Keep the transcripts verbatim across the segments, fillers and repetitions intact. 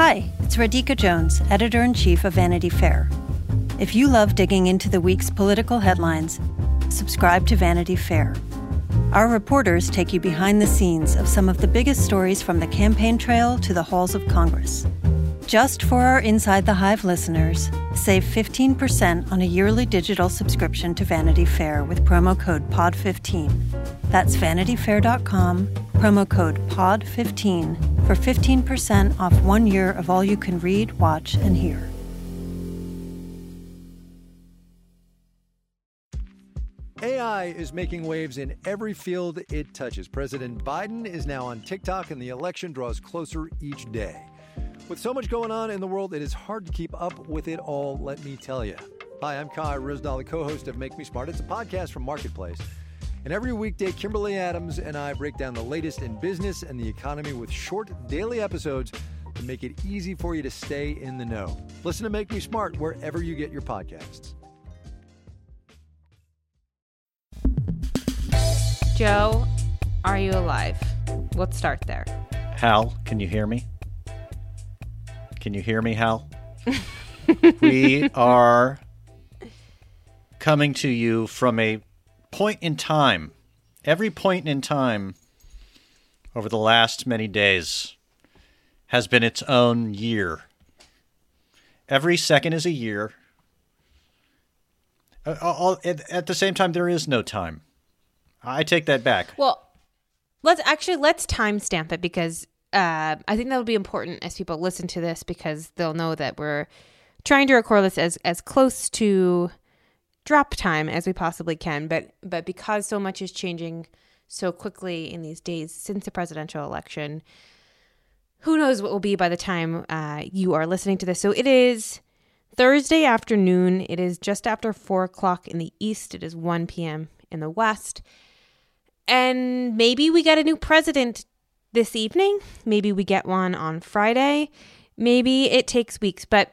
Hi, it's Radhika Jones, Editor-in-Chief of Vanity Fair. If you love digging into the week's political headlines, subscribe to Vanity Fair. Our reporters take you behind the scenes of some of the biggest stories from the campaign trail to the halls of Congress. Just for our Inside the Hive listeners, save fifteen percent on a yearly digital subscription to Vanity Fair with promo code P O D fifteen. That's vanity fair dot com, promo code P O D fifteen for fifteen percent off one year of all you can read, watch, and hear. A I is making waves in every field it touches. President Biden is now on TikTok, and the election draws closer each day. With so much going on in the world, it is hard to keep up with it all, let me tell you. Hi, I'm Kai Ryssdal, the co-host of Make Me Smart. It's a podcast from Marketplace. And every weekday, Kimberly Adams and I break down the latest in business and the economy with short daily episodes to make it easy for you to stay in the know. Listen to Make Me Smart wherever you get your podcasts. Joe, are you alive? Let's start there. Hal, can you hear me? Can you hear me, Hal? We are coming to you from a point in time. Every point in time over the last many days has been its own year. Every second is a year. Uh, all, at, at the same time, there is no time. I take that back. Well, let's actually, let's timestamp it because uh, I think that'll be important as people listen to this because they'll know that we're trying to record this as, as close to drop time as we possibly can. But, but because so much is changing so quickly in these days since the presidential election, who knows what will be by the time uh, you are listening to this. So it is Thursday afternoon. It is just after four o'clock in the East. It is one p.m. in the West. And maybe we get a new president this evening. Maybe we get one on Friday. Maybe it takes weeks. But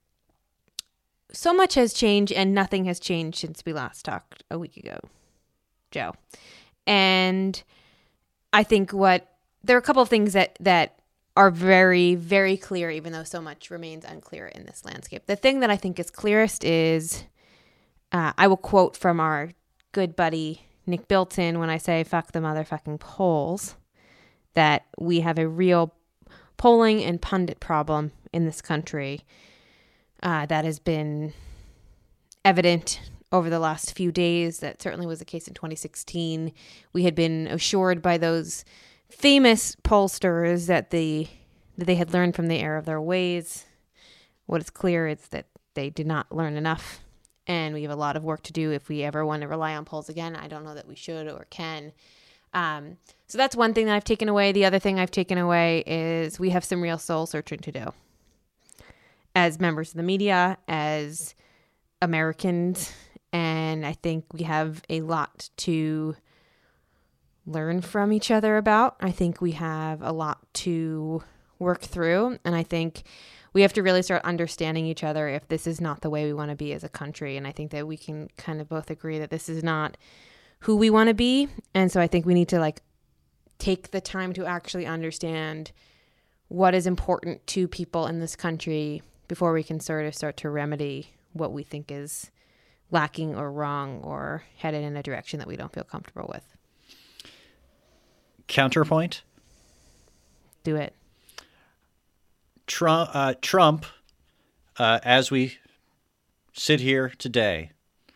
so much has changed and nothing has changed since we last talked a week ago, Joe. And I think what there are a couple of things that, that are very, very clear, even though so much remains unclear in this landscape. The thing that I think is clearest is, uh, I will quote from our good buddy Nick Bilton when I say fuck the motherfucking polls, that we have a real polling and pundit problem in this country uh, that has been evident over the last few days. That certainly was the case in twenty sixteen. We had been assured by those famous pollsters that the that they had learned from the error of their ways. What is clear is that they did not learn enough. And we have a lot of work to do if we ever want to rely on polls again. I don't know that we should or can. Um, so that's one thing that I've taken away. The other thing I've taken away is we have some real soul searching to do. As members of the media, as Americans, and I think we have a lot to learn from each other about. I think we have a lot to work through. And I think we have to really start understanding each other if this is not the way we want to be as a country. And I think that we can kind of both agree that this is not who we want to be. And so I think we need to like take the time to actually understand what is important to people in this country before we can sort of start to remedy what we think is lacking or wrong or headed in a direction that we don't feel comfortable with. Counterpoint? Do it. Trump, uh, Trump uh, as we sit here today,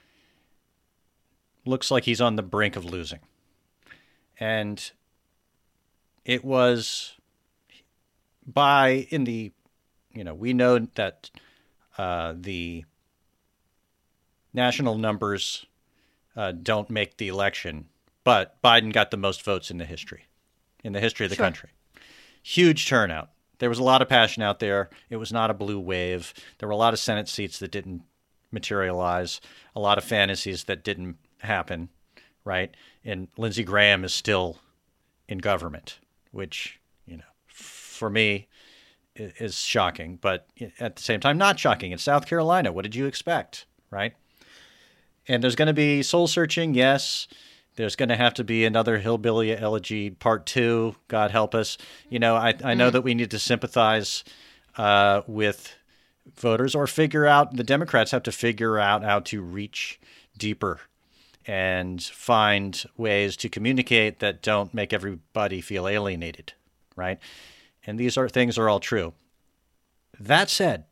looks like he's on the brink of losing. And it was by, in the, you know, we know that uh, the national numbers uh, don't make the election, but Biden got the most votes in the history, in the history of the Sure. country. Huge turnout. There was a lot of passion out there. It was not a blue wave. There were a lot of Senate seats that didn't materialize, a lot of fantasies that didn't happen, right? And Lindsey Graham is still in government, which, you know, for me is shocking, but at the same time, not shocking. It's South Carolina. What did you expect, right? And there's going to be soul searching, yes. There's going to have to be another Hillbilly Elegy Part Two, God help us. You know, I, I know that we need to sympathize uh, with voters, or figure out, the Democrats have to figure out how to reach deeper and find ways to communicate that don't make everybody feel alienated, right? And these are things are all true. That said,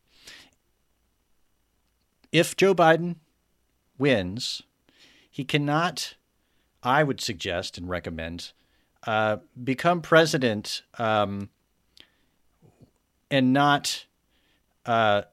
if Joe Biden wins, he cannot, I would suggest and recommend, uh, become president um, and not uh,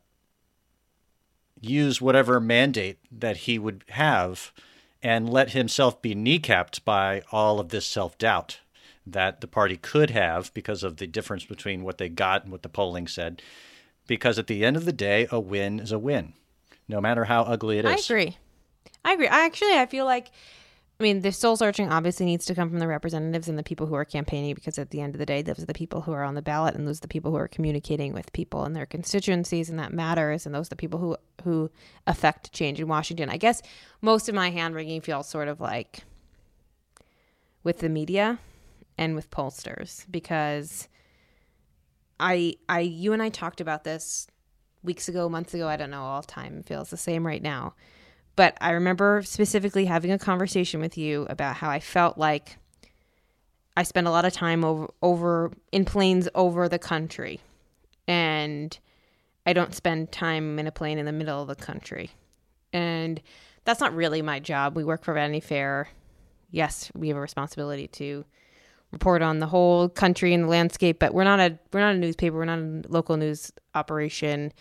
use whatever mandate that he would have and let himself be kneecapped by all of this self-doubt that the party could have because of the difference between what they got and what the polling said. Because at the end of the day, a win is a win, no matter how ugly it is. I agree. I agree. I actually, I feel like, I mean, the soul searching obviously needs to come from the representatives and the people who are campaigning, because at the end of the day, those are the people who are on the ballot, and those are the people who are communicating with people in their constituencies, and that matters. And those are the people who, who affect change in Washington. I guess most of my hand wringing feels sort of like with the media and with pollsters, because I, I, you and I talked about this weeks ago, months ago. I don't know. All time feels the same right now. But I remember specifically having a conversation with you about how I felt like I spend a lot of time over, over in planes over the country, and I don't spend time in a plane in the middle of the country. And that's not really my job. We work for Vanity Fair. Yes, we have a responsibility to report on the whole country and the landscape, but we're not a we're not a newspaper. We're not a local news operation.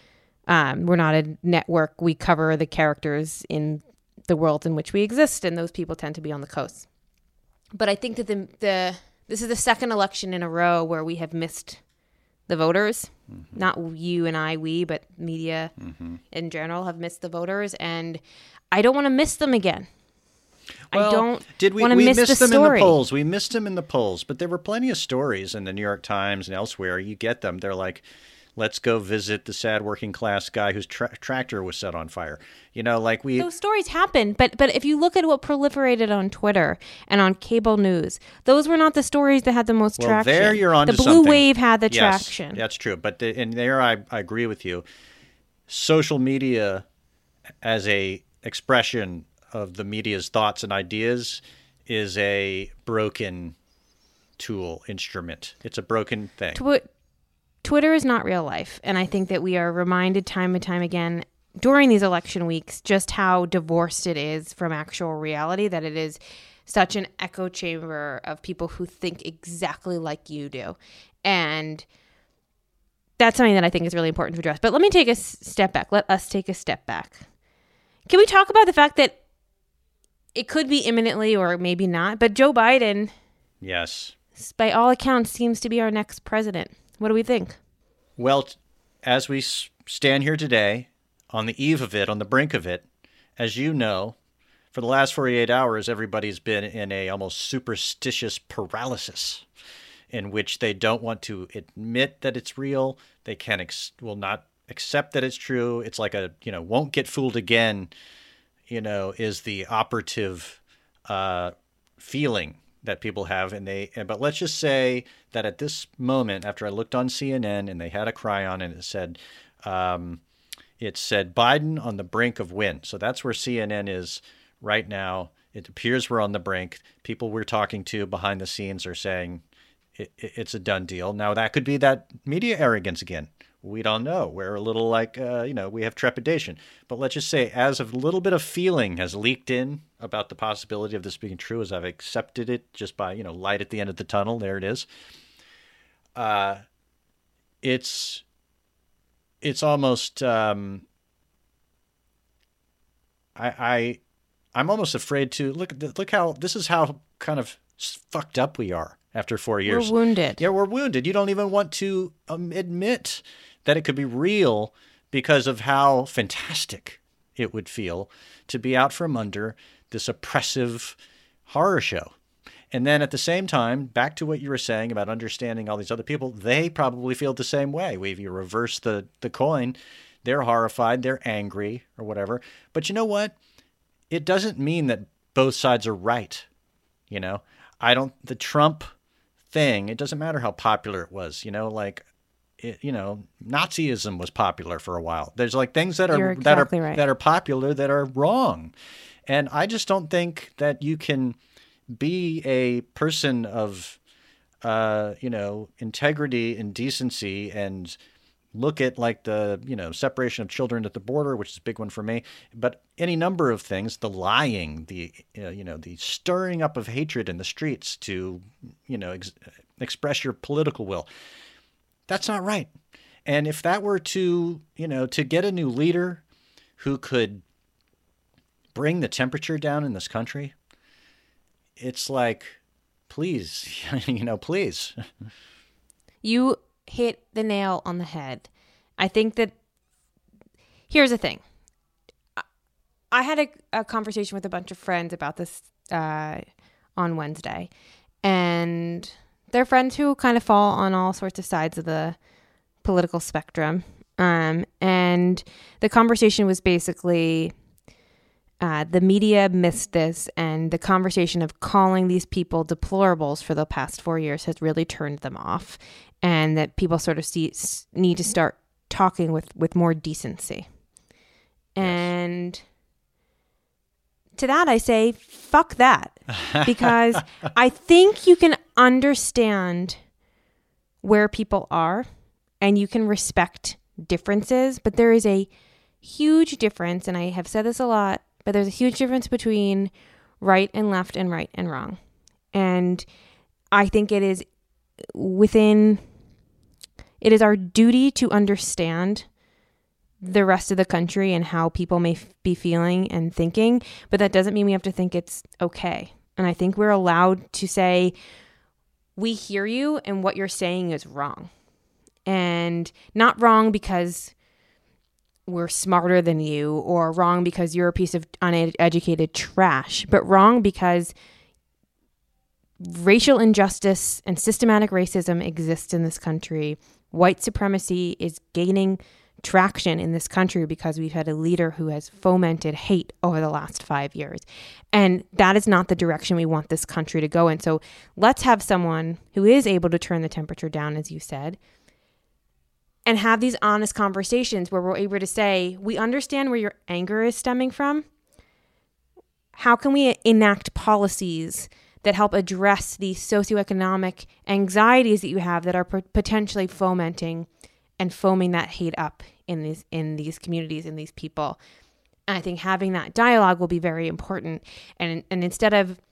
Um, we're not a network. We cover the characters in the world in which we exist, and those people tend to be on the coast. But I think that the the this is the second election in a row where we have missed the voters. Mm-hmm. Not you and I, we, but media mm-hmm. in general have missed the voters, and I don't want to miss them again. Well, I don't did we, want to we miss missed the them story. in the polls. We missed them in the polls, but there were plenty of stories in the New York Times and elsewhere. You get them. They're like, let's go visit the sad working class guy whose tra- tractor was set on fire. You know, like we... Those stories happen, but but if you look at what proliferated on Twitter and on cable news, those were not the stories that had the most well, traction. There you're on The to blue something. wave had the yes, traction. That's true. But the, and there I, I agree with you. Social media as a expression of the media's thoughts and ideas is a broken tool, instrument. It's a broken thing. Tw- Twitter is not real life. And I think that we are reminded time and time again during these election weeks just how divorced it is from actual reality, that it is such an echo chamber of people who think exactly like you do. And that's something that I think is really important to address. But let me take a s- step back. Let us take a step back. Can we talk about the fact that it could be imminently or maybe not, but Joe Biden, yes, by all accounts, seems to be our next president. What do we think? Well, as we stand here today, on the eve of it, on the brink of it, as you know, for the last forty-eight hours, everybody's been in a almost superstitious paralysis in which they don't want to admit that it's real. They can ex- will not accept that it's true. It's like a, you know, won't get fooled again, you know, is the operative uh, feeling that people have. And they, but let's just say that at this moment, after I looked on C N N and they had a chyron and it said, um, it said Biden on the brink of win. So that's where C N N is right now. It appears we're on the brink. People we're talking to behind the scenes are saying it, it, it's a done deal. Now that could be that media arrogance again. We don't know. We're a little like, uh, you know, we have trepidation. But let's just say, as a little bit of feeling has leaked in about the possibility of this being true, as I've accepted it just by, you know, light at the end of the tunnel, there it is. Uh, it's, it's almost, um, I, I, I'm almost afraid to look, look how, this is how kind of fucked up we are after four years. We're wounded. Yeah, we're wounded. You don't even want to um, admit that it could be real because of how fantastic it would feel to be out from under this oppressive horror show. And then at the same time, back to what you were saying about understanding all these other people, they probably feel the same way. If you reverse the, the coin, they're horrified, they're angry or whatever. But you know what? It doesn't mean that both sides are right. You know, I don't, the Trump thing, it doesn't matter how popular it was, you know, like it, you know, Nazism was popular for a while. There's like things that are You're exactly that are right. that are popular that are wrong, and I just don't think that you can be a person of, uh, you know, integrity and decency and look at like the, you know, separation of children at the border, which is a big one for me, but any number of things, the lying, the, uh, you know, the stirring up of hatred in the streets to, you know, ex- express your political will. That's not right. And if that were to, you know, to get a new leader who could bring the temperature down in this country, it's like, please, you know, please. You hit the nail on the head. I think that here's the thing. I had a, a conversation with a bunch of friends about this uh, on Wednesday, and they're friends who kind of fall on all sorts of sides of the political spectrum. Um, and the conversation was basically uh, the media missed this, and the conversation of calling these people deplorables for the past four years has really turned them off. And that people sort of see, need to start talking with, with more decency. And yes. To that I say, fuck that. Because I think you can understand where people are and you can respect differences. But there is a huge difference, and I have said this a lot, but there's a huge difference between right and left and right and wrong. And I think it is within... It is our duty to understand the rest of the country and how people may f- be feeling and thinking, but that doesn't mean we have to think it's okay. And I think we're allowed to say, we hear you and what you're saying is wrong. And not wrong because we're smarter than you or wrong because you're a piece of uneducated trash, but wrong because racial injustice and systematic racism exists in this country. White supremacy is gaining traction in this country because we've had a leader who has fomented hate over the last five years. And that is not the direction we want this country to go in. So let's have someone who is able to turn the temperature down, as you said, and have these honest conversations where we're able to say, we understand where your anger is stemming from. How can we enact policies that help address the socioeconomic anxieties that you have that are p- potentially fomenting and foaming that hate up in these in these communities, in these people. And I think having that dialogue will be very important. And and instead of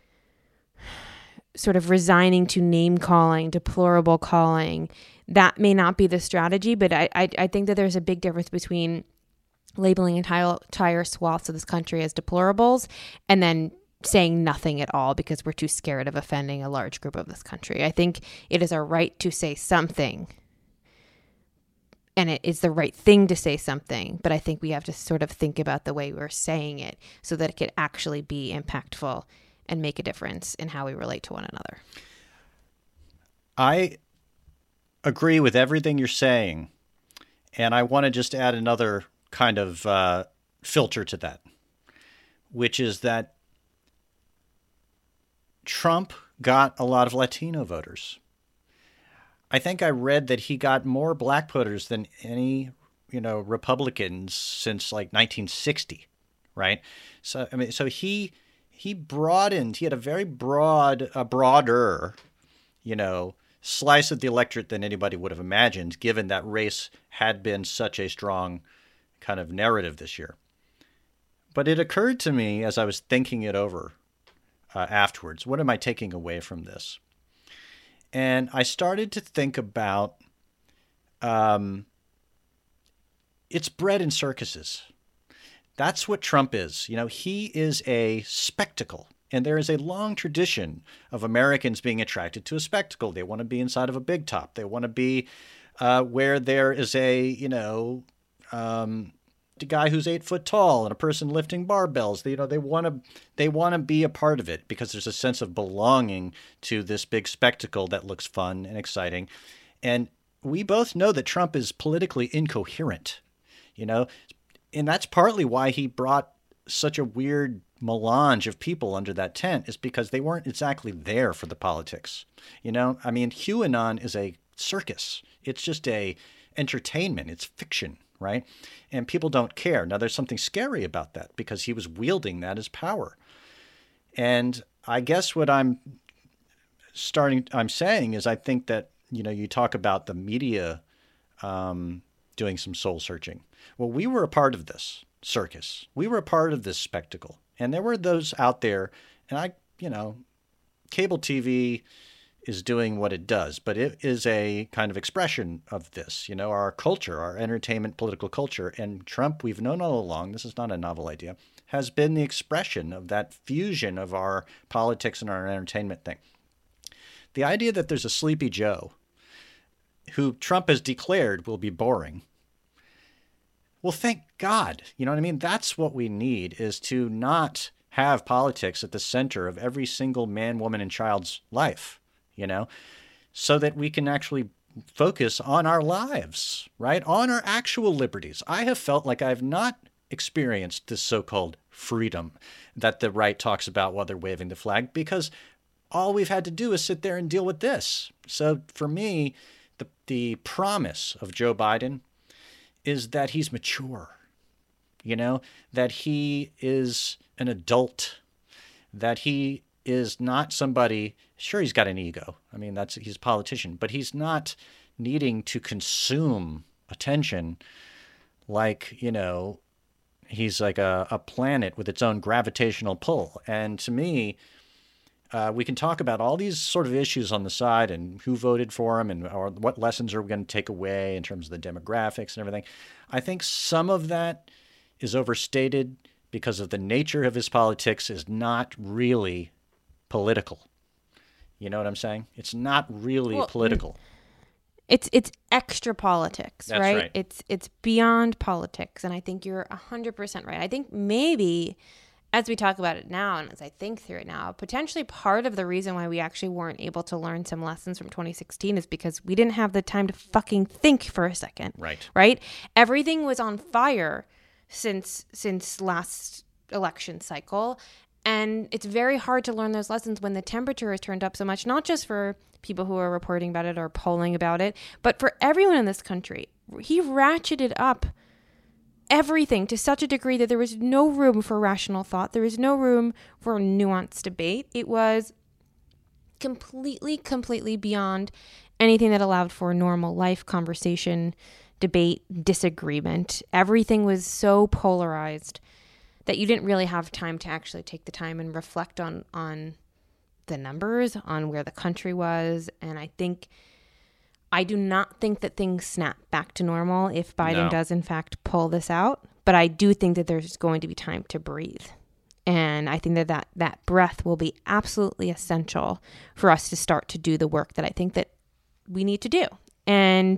sort of resigning to name calling, deplorable calling, that may not be the strategy. But I I, I think that there's a big difference between labeling entire, entire swaths of this country as deplorables and then saying nothing at all because we're too scared of offending a large group of this country. I think it is our right to say something, and it is the right thing to say something, but I think we have to sort of think about the way we're saying it so that it could actually be impactful and make a difference in how we relate to one another. I agree with everything you're saying, and I want to just add another kind of uh, filter to that, which is that Trump got a lot of Latino voters. I think I read that he got more black voters than any, you know, Republicans since like nineteen sixty, right? So I mean, so he he broadened. He had a very broad, a broader, you know, slice of the electorate than anybody would have imagined, given that race had been such a strong kind of narrative this year. But it occurred to me as I was thinking it over uh, afterwards, what am I taking away from this? And I started to think about um, it's bread in circuses. That's what Trump is. You know, he is a spectacle. And there is a long tradition of Americans being attracted to a spectacle. They want to be inside of a big top. They want to be uh, where there is a, you know, um, a guy who's eight foot tall and a person lifting barbells. They, you know, they want to they want to be a part of it because there's a sense of belonging to this big spectacle that looks fun and exciting. And we both know that Trump is politically incoherent, you know, and that's partly why he brought such a weird melange of people under that tent, is because they weren't exactly there for the politics. You know, I mean, QAnon is a circus. It's just a entertainment. It's fiction, right? And people don't care. Now, there's something scary about that because he was wielding that as power. And I guess what I'm starting, I'm saying is I think that, you know, you talk about the media um, doing some soul searching. Well, we were a part of this circus. We were a part of this spectacle. And there were those out there, and I, you know, cable T V is doing what it does, but it is a kind of expression of this, you know, our culture, our entertainment, political culture. And Trump, we've known all along, this is not a novel idea, has been the expression of that fusion of our politics and our entertainment thing. The idea that there's a Sleepy Joe who Trump has declared will be boring. Well, thank God. You know what I mean? That's what we need, is to not have politics at the center of every single man, woman, and child's life, you know, so that we can actually focus on our lives, right? On our actual liberties. I have felt like I've not experienced this so-called freedom that the right talks about while they're waving the flag, because all we've had to do is sit there and deal with this. So for me, the the promise of Joe Biden is that he's mature, you know, that he is an adult, that he is not somebody, sure, he's got an ego. I mean, that's he's a politician, but he's not needing to consume attention like, you know, he's like a, a planet with its own gravitational pull. And to me, uh, we can talk about all these sort of issues on the side and who voted for him and or what lessons are we going to take away in terms of the demographics and everything. I think some of that is overstated because of the nature of his politics is not really political. You know what I'm saying? It's not really well, political. It's it's extra politics, That's right? right. It's it's beyond politics, and I think you're one hundred percent right. I think maybe as we talk about it now and as I think through it now, potentially part of the reason why we actually weren't able to learn some lessons from twenty sixteen is because we didn't have the time to fucking think for a second. Right. Right? Everything was on fire since since last election cycle. And it's very hard to learn those lessons when the temperature is turned up so much, not just for people who are reporting about it or polling about it, but for everyone in this country. He ratcheted up everything to such a degree that there was no room for rational thought. There was no room for nuanced debate. It was completely, completely beyond anything that allowed for normal life, conversation, debate, disagreement. Everything was so polarized that you didn't really have time to actually take the time and reflect on on the numbers, on where the country was. And I think, I do not think that things snap back to normal if Biden No. does in fact pull this out. But I do think that there's going to be time to breathe. And I think that that, that breath will be absolutely essential for us to start to do the work that I think that we need to do. And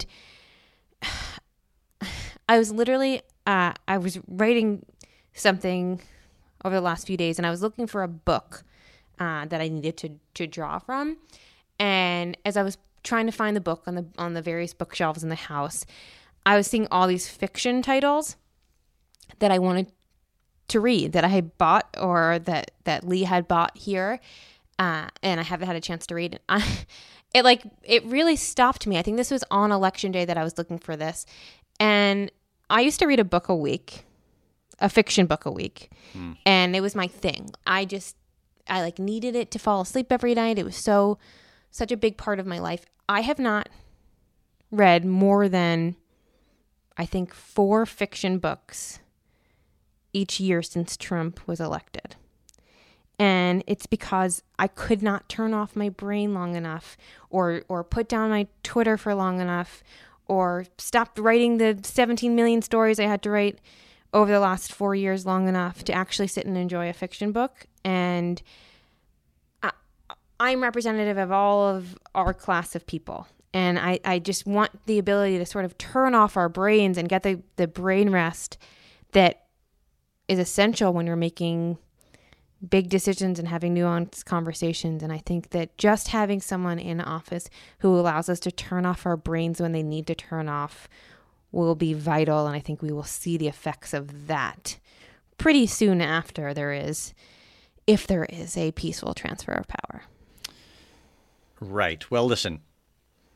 I was literally, uh, I was writing something over the last few days, and I was looking for a book uh, that I needed to to draw from. And as I was trying to find the book on the on the various bookshelves in the house, I was seeing all these fiction titles that I wanted to read, that I had bought or that that Lee had bought here, uh, and I haven't had a chance to read it. I, it like it really stopped me. I think this was on election day that I was looking for this, and I used to read a book a week. a fiction book a week. Hmm. And it was my thing. I just, I like needed it to fall asleep every night. It was so, such a big part of my life. I have not read more than, I think, four fiction books each year since Trump was elected. And it's because I could not turn off my brain long enough or, or put down my Twitter for long enough or stop writing the seventeen million stories I had to write over the last four years long enough to actually sit and enjoy a fiction book. And I, I'm representative of all of our class of people. And I, I just want the ability to sort of turn off our brains and get the, the brain rest that is essential when you're making big decisions and having nuanced conversations. And I think that just having someone in office who allows us to turn off our brains when they need to turn off will be vital, and I think we will see the effects of that pretty soon after there is, if there is a peaceful transfer of power. Right. Well, listen,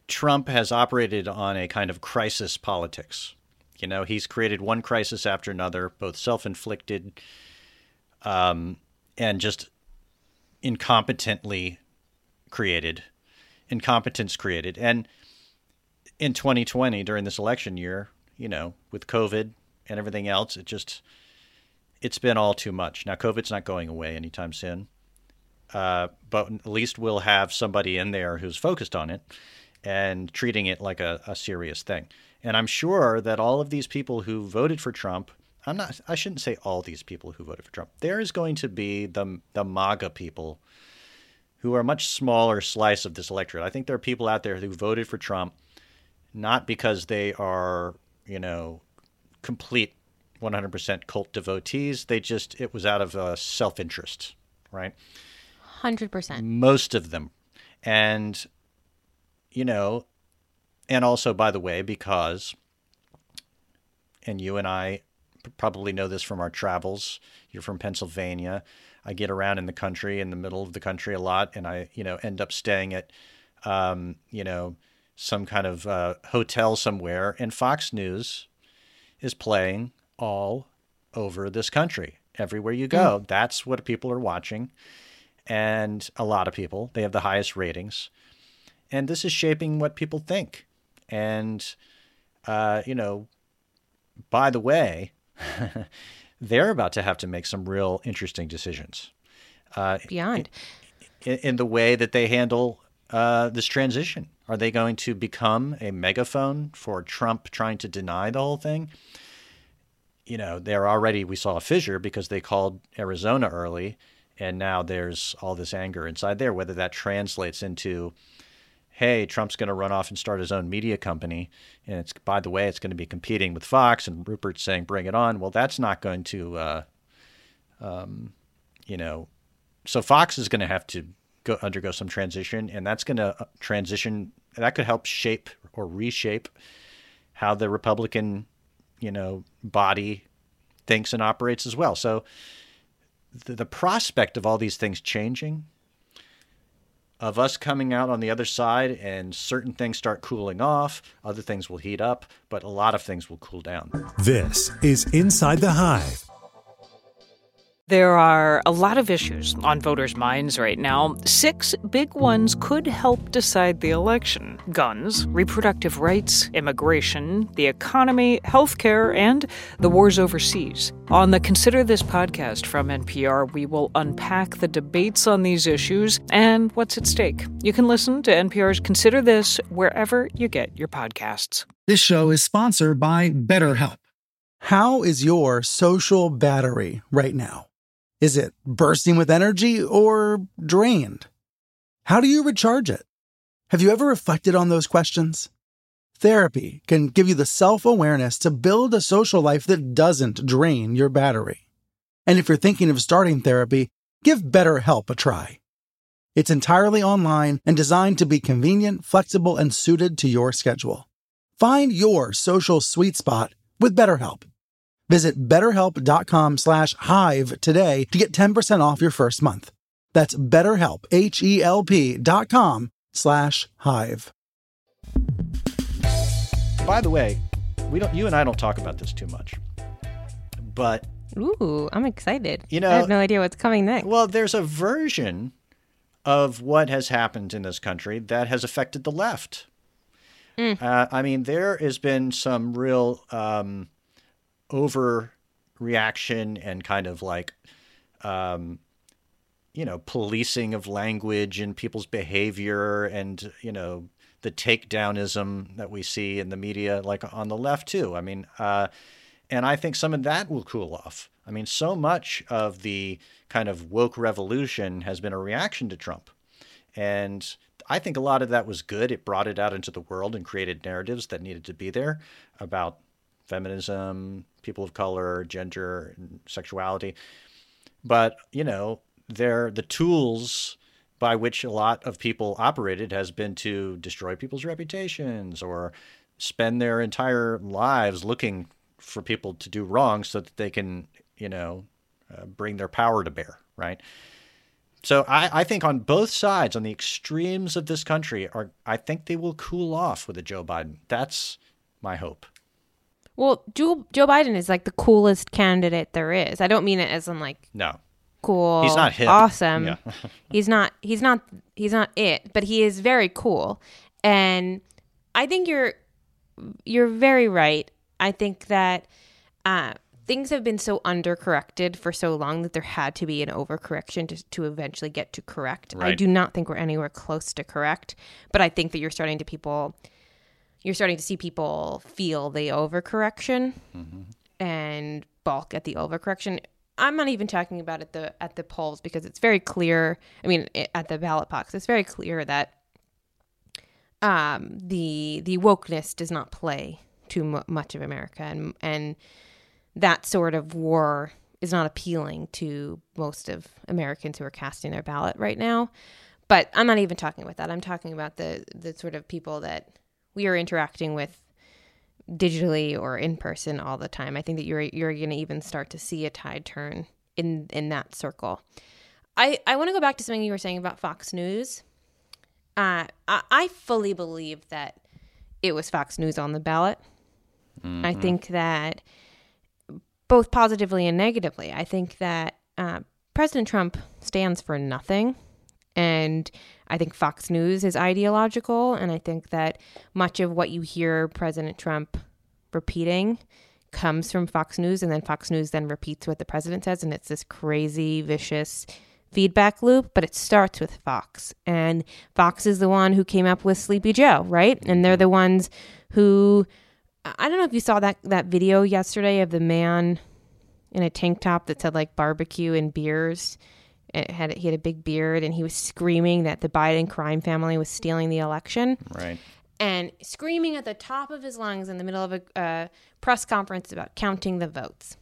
Trump has operated on a kind of crisis politics. You know, he's created one crisis after another, both self-inflicted um, and just incompetently created, incompetence created. And in twenty twenty, during this election year, you know, with COVID and everything else, it just, it's been all too much. Now, COVID's not going away anytime soon, uh, but at least we'll have somebody in there who's focused on it and treating it like a, a serious thing. And I'm sure that all of these people who voted for Trump, I'm not, I shouldn't say all these people who voted for Trump. There is going to be the, the MAGA people who are a much smaller slice of this electorate. I think there are people out there who voted for Trump not because they are, you know, complete one hundred percent cult devotees. They just, it was out of uh, self-interest, right? one hundred percent. Most of them. And, you know, and also, by the way, because, and you and I probably know this from our travels, you're from Pennsylvania. I get around in the country, in the middle of the country a lot, and I, you know, end up staying at, um, you know, some kind of uh, hotel somewhere, and Fox News is playing all over this country. Everywhere you go, mm. that's what people are watching. And a lot of people, they have the highest ratings. And this is shaping what people think. And, uh, you know, by the way, they're about to have to make some real interesting decisions. Uh, Beyond. In, in the way that they handle uh, this transition. Are they going to become a megaphone for Trump trying to deny the whole thing? You know, they're already, we saw a fissure because they called Arizona early, and now there's all this anger inside there, whether that translates into, hey, Trump's going to run off and start his own media company. And it's, by the way, it's going to be competing with Fox, and Rupert's saying, bring it on. Well, that's not going to, uh, um, you know, so Fox is going to have to go undergo some transition, and that's going to transition. That could help shape or reshape how the Republican, you know, body thinks and operates as well. So the, the prospect of all these things changing, of us coming out on the other side and certain things start cooling off, other things will heat up, but a lot of things will cool down. This is Inside the Hive. There are a lot of issues on voters' minds right now. Six big ones could help decide the election: guns, reproductive rights, immigration, the economy, healthcare, and the wars overseas. On the Consider This podcast from N P R, we will unpack the debates on these issues and what's at stake. You can listen to N P R's Consider This wherever you get your podcasts. This show is sponsored by BetterHelp. How is your social battery right now? Is it bursting with energy or drained? How do you recharge it? Have you ever reflected on those questions? Therapy can give you the self-awareness to build a social life that doesn't drain your battery. And if you're thinking of starting therapy, give BetterHelp a try. It's entirely online and designed to be convenient, flexible, and suited to your schedule. Find your social sweet spot with BetterHelp. Visit betterhelp.com slash hive today to get ten percent off your first month. That's betterhelp, H-E-L-P dot com slash hive. By the way, we don't. You and I don't talk about this too much, but Ooh, I'm excited. You know, I have no idea what's coming next. Well, there's a version of what has happened in this country that has affected the left. Mm. Uh, I mean, there has been some real um, overreaction and kind of like, um, you know, policing of language and people's behavior and, you know, the takedownism that we see in the media, like on the left too. I mean, uh, and I think some of that will cool off. I mean, so much of the kind of woke revolution has been a reaction to Trump. And I think a lot of that was good. It brought it out into the world and created narratives that needed to be there about feminism, people of color, gender, and sexuality. But, you know, they're the tools by which a lot of people operated has been to destroy people's reputations or spend their entire lives looking for people to do wrong so that they can, you know, uh, bring their power to bear, right? So I, I think on both sides, on the extremes of this country, are I think they will cool off with a Joe Biden. That's my hope. Well, Joe, Joe Biden is like the coolest candidate there is. I don't mean it as in like No. cool, He's not hip. awesome. Yeah. he's not he's not he's not it, but he is very cool. And I think you're you're very right. I think that uh, things have been so undercorrected for so long that there had to be an overcorrection to, to eventually get to correct. Right. I do not think we're anywhere close to correct, but I think that you're starting to people you're starting to see people feel the overcorrection mm-hmm. and balk at the overcorrection. I'm not even talking about at the at the polls because it's very clear. I mean, at the ballot box, it's very clear that um, the the wokeness does not play too m- much of America, and and that sort of war is not appealing to most of Americans who are casting their ballot right now. But I'm not even talking about that. I'm talking about the the sort of people that we are interacting with digitally or in person all the time. I think that you're you're going to even start to see a tide turn in in that circle. I, I want to go back to something you were saying about Fox News. Uh, I, I fully believe that it was Fox News on the ballot. Mm-hmm. I think that both positively and negatively, I think that uh, President Trump stands for nothing. And I think Fox News is ideological. And I think that much of what you hear President Trump repeating comes from Fox News. And then Fox News then repeats what the president says. And it's this crazy, vicious feedback loop. But it starts with Fox. And Fox is the one who came up with Sleepy Joe, right? And they're the ones who, I don't know if you saw that, that video yesterday of the man in a tank top that said like barbecue and beers. It had he had a big beard, and he was screaming that the Biden crime family was stealing the election. Right. And screaming at the top of his lungs in the middle of a uh, press conference about counting the votes.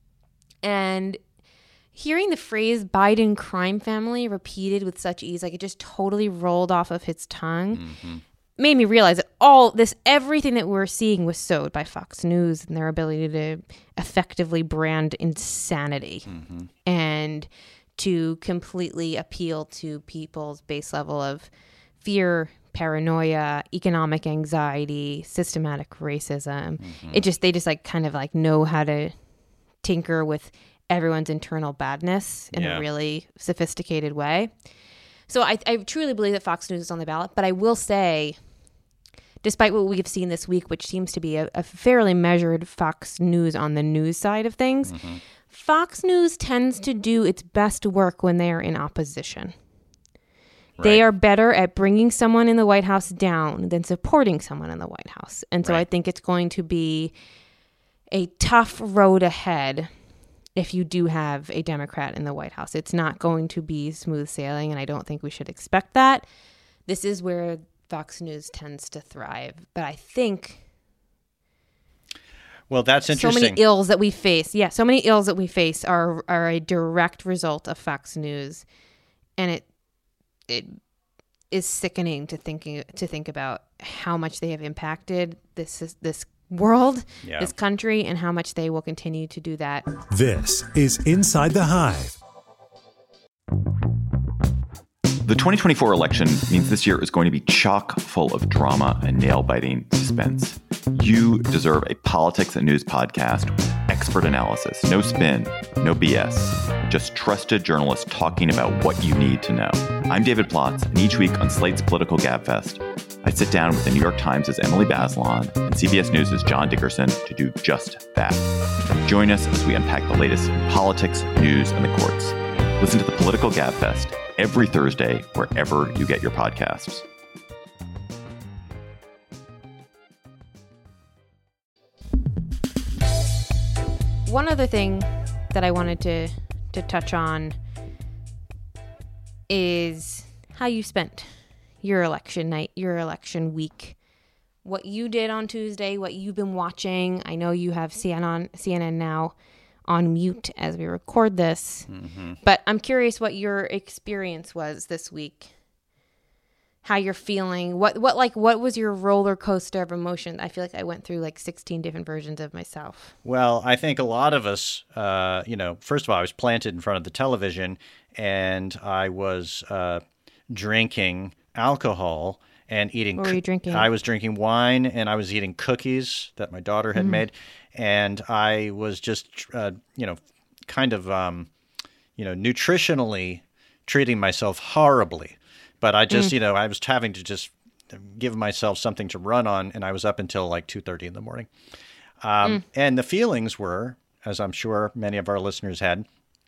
And hearing the phrase Biden crime family repeated with such ease, like it just totally rolled off of his tongue, mm-hmm. made me realize that all this, everything that we're seeing was sowed by Fox News and their ability to effectively brand insanity. Mm-hmm. And to completely appeal to people's base level of fear, paranoia, economic anxiety, systematic racism. Mm-hmm. It just, they just like kind of like know how to tinker with everyone's internal badness in yeah. a really sophisticated way. So I, I truly believe that Fox News is on the ballot, but I will say, despite what we've seen this week, which seems to be a, a fairly measured Fox News on the news side of things, mm-hmm. Fox News tends to do its best work when they are in opposition. Right. They are better at bringing someone in the White House down than supporting someone in the White House. And so right. I think it's going to be a tough road ahead if you do have a Democrat in the White House. It's not going to be smooth sailing, and I don't think we should expect that. This is where Fox News tends to thrive. But I think... Well, that's interesting. So many ills that we face. Yeah, so many ills that we face are are a direct result of Fox News, and it it is sickening to thinking to think about how much they have impacted this this world, yeah. this country, and how much they will continue to do that. This is Inside the Hive. The twenty twenty-four election means this year is going to be chock full of drama and nail-biting suspense. You deserve a politics and news podcast with expert analysis, no spin, no B S, just trusted journalists talking about what you need to know. I'm David Plotz, and each week on Slate's Political Gabfest, I sit down with the New York Times' Emily Bazelon and C B S News' John Dickerson to do just that. Join us as we unpack the latest in politics, news, and the courts. Listen to the Political Gabfest every Thursday, wherever you get your podcasts. One other thing that I wanted to, to touch on is how you spent your election night, your election week, what you did on Tuesday, what you've been watching. I know you have C N N, C N N now on mute as we record this, mm-hmm. but I'm curious what your experience was this week. how you're feeling. What what like what was your roller coaster of emotion? I feel like I went through like sixteen different versions of myself. Well, I think a lot of us, uh, you know, first of all, I was planted in front of the television, and I was uh, drinking alcohol and eating. What were you drinking? I was drinking wine, and I was eating cookies that my daughter had mm. made, and I was just, uh, you know, kind of, um, you know, nutritionally treating myself horribly. But I just, mm. you know, I was having to just give myself something to run on, and I was up until like two thirty in the morning. Um, mm. And the feelings were, as I'm sure many of our listeners had,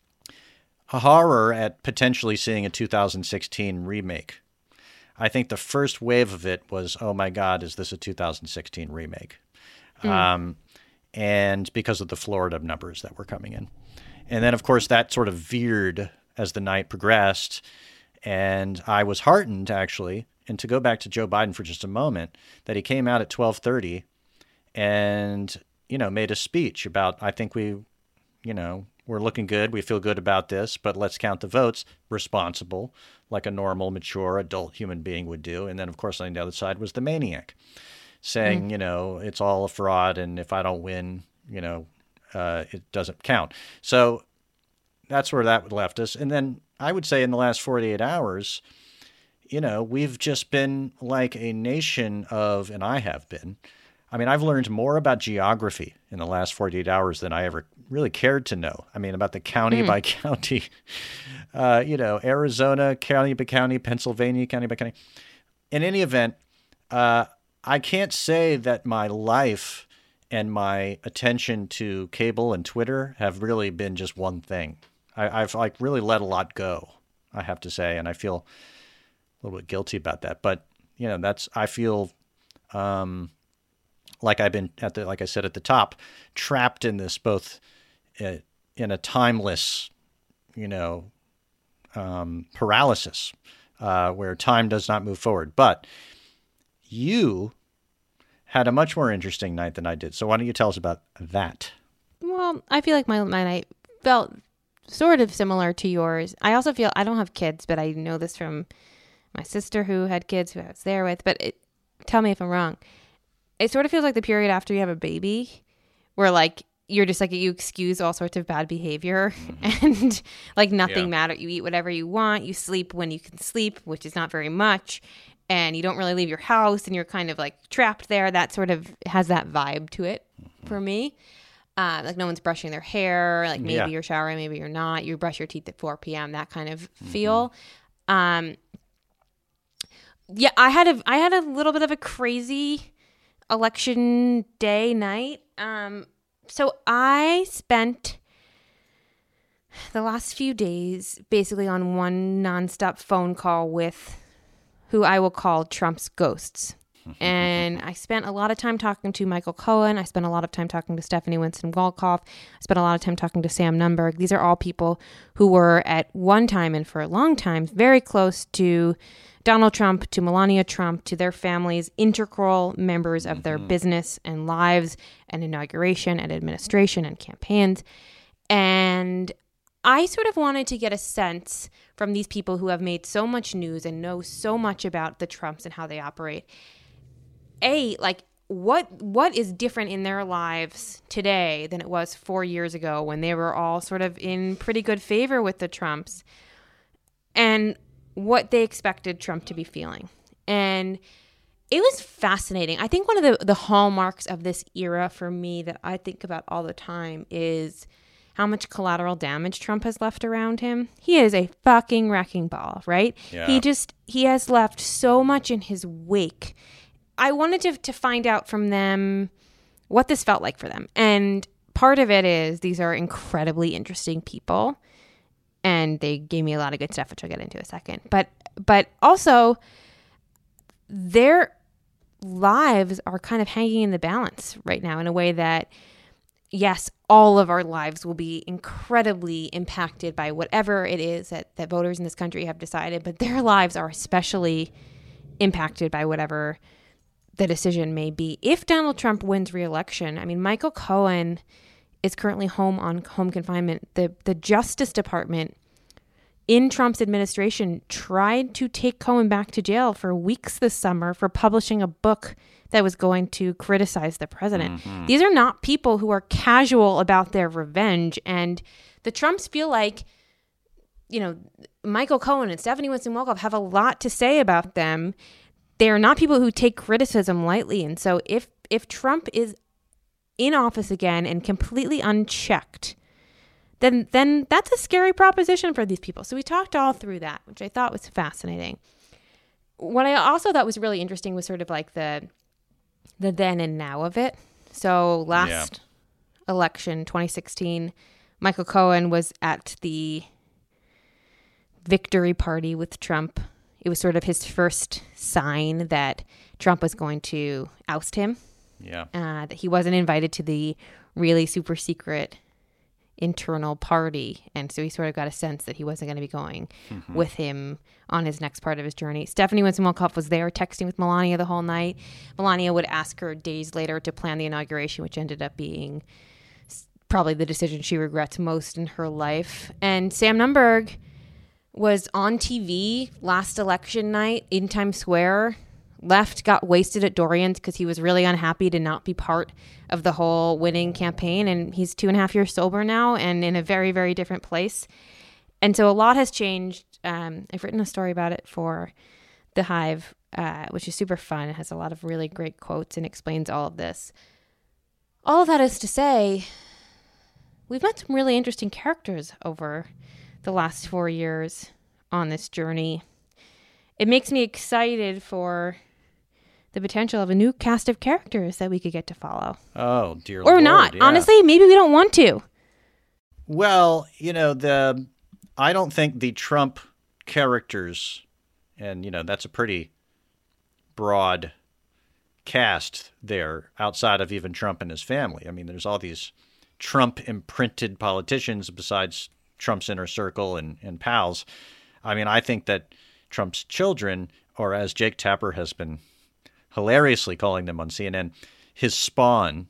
a horror at potentially seeing a two thousand sixteen remake. I think the first wave of it was, oh my God, is this a two thousand sixteen remake? Mm. Um, and because of the Florida numbers that were coming in. And then, of course, that sort of veered as the night progressed. And I was heartened, actually, and to go back to Joe Biden for just a moment, that he came out at twelve thirty and, you know, made a speech about, I think we, you know, we're looking good. We feel good about this, but let's count the votes responsible, like a normal, mature, adult human being would do. And then, of course, on the other side was the maniac saying, mm. you know, it's all a fraud. And if I don't win, you know, uh, it doesn't count. So that's where that left us. And then I would say in the last forty-eight hours, you know, we've just been like a nation of, and I have been, I mean, I've learned more about geography in the last forty-eight hours than I ever really cared to know. I mean, about the county mm. by county, uh, you know, Arizona, county by county, Pennsylvania, county by county. In any event, uh, I can't say that my life and my attention to cable and Twitter have really been just one thing. I, I've like really let a lot go, I have to say, and I feel a little bit guilty about that. But you know, that's I feel um, like I've been at the like I said at the top, trapped in this both uh, in a timeless, you know, um, paralysis uh, where time does not move forward. But you had a much more interesting night than I did. So why don't you tell us about that? Well, I feel like my my night felt sort of similar to yours. I also feel, I don't have kids, but I know this from my sister who had kids who I was there with, but it, tell me if I'm wrong. It sort of feels like the period after you have a baby where like, you're just like, you excuse all sorts of bad behavior mm-hmm. and like nothing yeah. matters. You eat whatever you want. You sleep when you can sleep, which is not very much. And you don't really leave your house and you're kind of like trapped there. That sort of has that vibe to it mm-hmm. for me. Uh, like no one's brushing their hair, like maybe yeah. you're showering, maybe you're not. You brush your teeth at four p.m., that kind of feel. Mm-hmm. Um, yeah, I had a I had a little bit of a crazy election day night. Um, so I spent the last few days basically on one nonstop phone call with who I will call Trump's ghosts. And I spent a lot of time talking to Michael Cohen. I spent a lot of time talking to Stephanie Winston-Wolkoff. I spent a lot of time talking to Sam Nunberg. These are all people who were at one time and for a long time very close to Donald Trump, to Melania Trump, to their families, integral members of their mm-hmm. business and lives and inauguration and administration and campaigns. And I sort of wanted to get a sense from these people who have made so much news and know so much about the Trumps and how they operate. A, like, what what is different in their lives today than it was four years ago when they were all sort of in pretty good favor with the Trumps, and what they expected Trump to be feeling. And it was fascinating. I think one of the, the hallmarks of this era for me that I think about all the time is how much collateral damage Trump has left around him. He is a fucking wrecking ball, right? Yeah. He just, he has left so much in his wake. I wanted to to find out from them what this felt like for them. And part of it is these are incredibly interesting people. And they gave me a lot of good stuff, which I'll get into in a second. But but also, their lives are kind of hanging in the balance right now in a way that, yes, all of our lives will be incredibly impacted by whatever it is that, that voters in this country have decided. But their lives are especially impacted by whatever the decision may be. If Donald Trump wins re-election, I mean, Michael Cohen is currently home on home confinement. The the Justice Department in Trump's administration tried to take Cohen back to jail for weeks this summer for publishing a book that was going to criticize the president. Mm-hmm. These are not people who are casual about their revenge. And the Trumps feel like, you know, Michael Cohen and Stephanie Winston Wolkoff have a lot to say about them. They are not people who take criticism lightly. And so if if Trump is in office again and completely unchecked, then then that's a scary proposition for these people. So we talked all through that, which I thought was fascinating. What I also thought was really interesting was sort of like the the then and now of it. So last yeah. election, twenty sixteen, Michael Cohen was at the victory party with Trump. It was sort of his first sign that Trump was going to oust him. Yeah. Uh, that he wasn't invited to the really super secret internal party. And so he sort of got a sense that he wasn't going to be going mm-hmm. with him on his next part of his journey. Stephanie Winston Wolkoff was there texting with Melania the whole night. Melania would ask her days later to plan the inauguration, which ended up being probably the decision she regrets most in her life. And Sam Nunberg was on T V last election night in Times Square, left, got wasted at Dorian's because he was really unhappy to not be part of the whole winning campaign. And he's two and a half years sober now and in a very, very different place. And so a lot has changed. Um, I've written a story about it for The Hive, uh, which is super fun. It has a lot of really great quotes and explains all of this. All of that is to say, we've met some really interesting characters over the last four years on this journey. It makes me excited for the potential of a new cast of characters that we could get to follow. Oh, dear Or Lord, not. yeah. Honestly, maybe we don't want to. Well, you know, the I don't think the Trump characters, and, you know, that's a pretty broad cast there outside of even Trump and his family. I mean, there's all these Trump-imprinted politicians besides Trump's inner circle and, and pals. I mean, I think that Trump's children, or as Jake Tapper has been hilariously calling them on C N N, his spawn,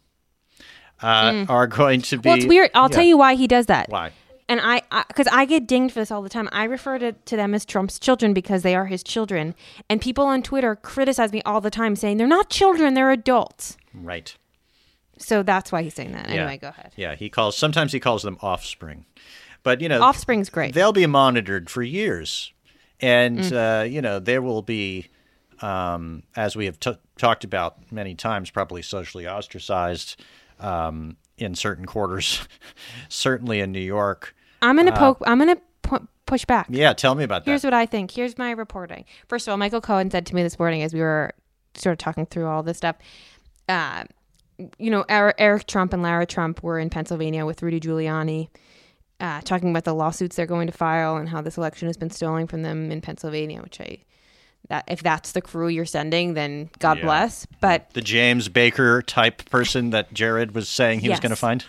uh, mm. are going to be... Well, it's weird. I'll yeah. tell you why he does that. Why? And I, because I, I get dinged for this all the time. I refer to, to them as Trump's children because they are his children. And people on Twitter criticize me all the time saying, they're not children, they're adults. Right. So that's why he's saying that. Yeah. Anyway, go ahead. Yeah, he calls, sometimes he calls them offspring. But, you know, offspring's great. They'll be monitored for years. And, Mm. uh, you know, there will be, um, as we have t- talked about many times, probably socially ostracized um, in certain quarters, certainly in New York. I'm going to Uh, poke, I'm going to pu- push back. Yeah, tell me about that. Here's what I think. Here's my reporting. First of all, Michael Cohen said to me this morning as we were sort of talking through all this stuff, uh, you know, Eric Trump and Lara Trump were in Pennsylvania with Rudy Giuliani, Uh, talking about the lawsuits they're going to file and how this election has been stolen from them in Pennsylvania, which I, that if that's the crew you're sending, then God Yeah. bless. But the James Baker type person that Jared was saying he Yes. was going to find.